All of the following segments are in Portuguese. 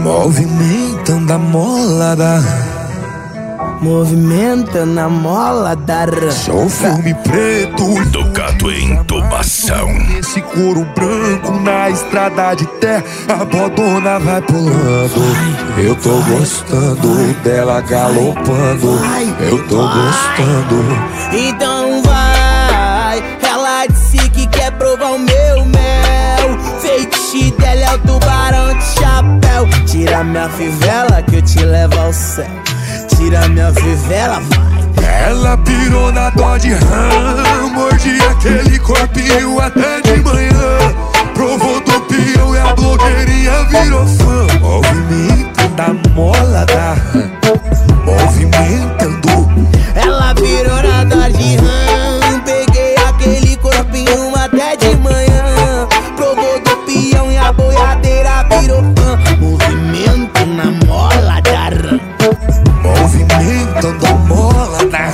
Movimentando a molada, movimentando a mola da sou filme preto, Ducato em intubação. esse couro branco na estrada de terra, a bodona vai pulando. Eu tô gostando dela galopando, eu tô gostando. Então vai, ela disse que quer provar o meu mel. Feitiço dela é o tubarão de chapéu. Tira minha fivela que eu te levo ao céu. Tira minha fivela, vai. Ela pirou na dó de rã, mordi aquele corpinho até de manhã. Provou do peão e a blogueirinha virou fã. Movimentando a mola da rã, movimentando. Ela virou na dó de rã, peguei aquele corpinho até de manhã. Provou do peão e a boiadeira virou fã. Movimento na mola da rã, movimentando a mola da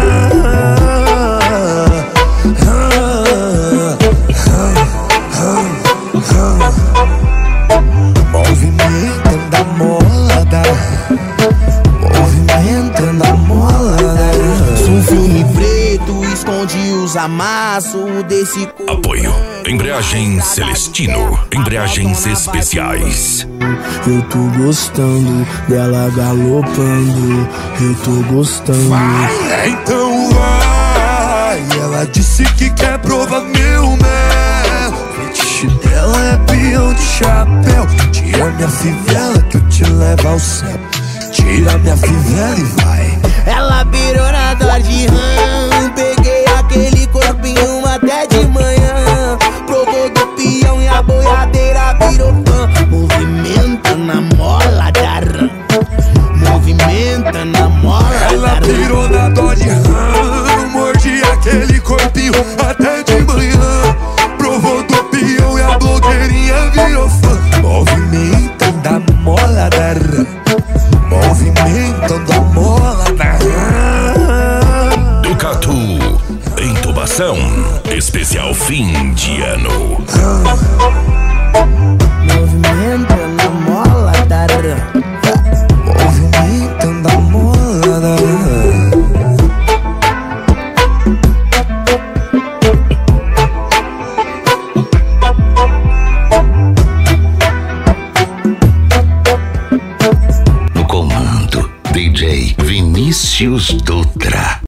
movimentando a mola da, movimentando a mola da. Sou um filme preto, esconde os amassos desse corpo. Apoio Embreagem Celestino, embreagens especiais. Eu tô gostando dela galopando, eu tô gostando. Vai, então vai. Ela disse que quer provar meu mel. Fetiche dela é peão de chapéu. Tira minha fivela que eu te levo ao céu. Tira minha fivela e vai. Ela virou na dor de rã, peguei aquele corpinho até de manhã. Provou do peão e a boiadeira virou fã. Movimenta na mola da rã, movimenta na mola da rã. Ela virou na dó de rã, mordi aquele corpinho até de manhã. Provou do peão e a blogueirinha virou fã. Movimentando a mola da rã, movimentando a mola da rã. Ducato intubação especial fim de ano. Movimenta na mola da rã.